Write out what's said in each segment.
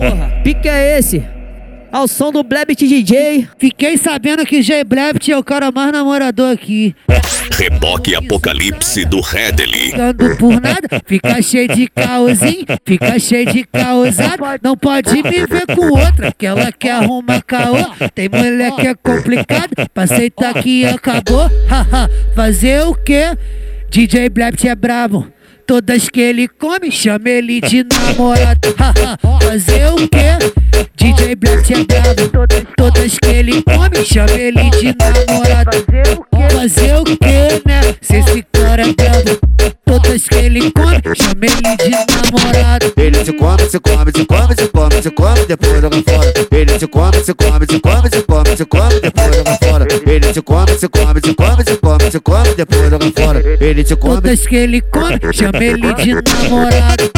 Porra, pique é esse? Ao som do Blebit DJ. Fiquei sabendo que J Blebit é o cara mais namorador aqui. Reboque Apocalipse do Redley. Ficando por nada, fica cheio de caosinho, fica cheio de caosado. Não pode me ver com outra, que ela quer arrumar caô. Tem mulher que é complicado, pra aceitar que acabou. Haha, fazer o quê? DJ Blebit é brabo. Todas que ele come, chama ele de namorado. Haha, fazer o quê? DJ Blebit é brabo. Todas que ele come, chama ele de namorado. Fazer o quê, né? Se esse cara é brabo. Todas que ele come, chama ele de namorado. Ele te come, se come, se come, se come, se come, depois joga fora. Ele te come, se come, se come, se come, se come, depois joga fora. Ele te come, se come, se come, se come, se come, depois joga fora. Ele te come. Todas que ele come, chama ele de namorado.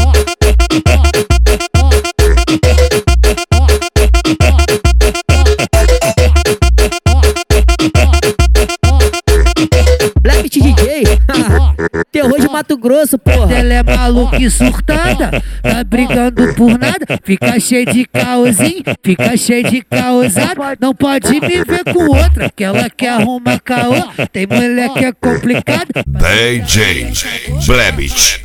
Blebit DJ. Terror de Mato Grosso, porra. Ela é maluca e surtada, tá brigando por nada. Fica cheio de caosinho, fica cheio de caosado. Não pode me ver com outra, que ela quer arrumar caô. Tem mulher que é complicado. DJ Blebit.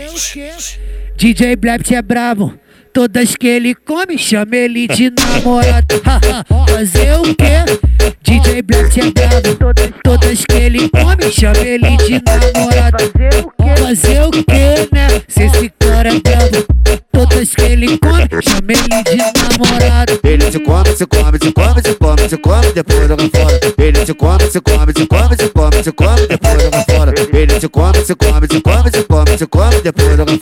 DJ Blebit é brabo. Todas que ele come, chama ele de namorado. Haha, fazer o quê? DJ Blebit é brabo. Todas que ele come, chama ele de namorado. Fazer o quê, né? Se esse cara é brabo. Todas que ele come, chama ele de namorado. Ele te come, se come, se come, se come, se come, depois joga fora. Ele te come, se come, se come, se come, se come, depois joga fora. Ele te come, se come, se come, se come, se come, depois joga fora.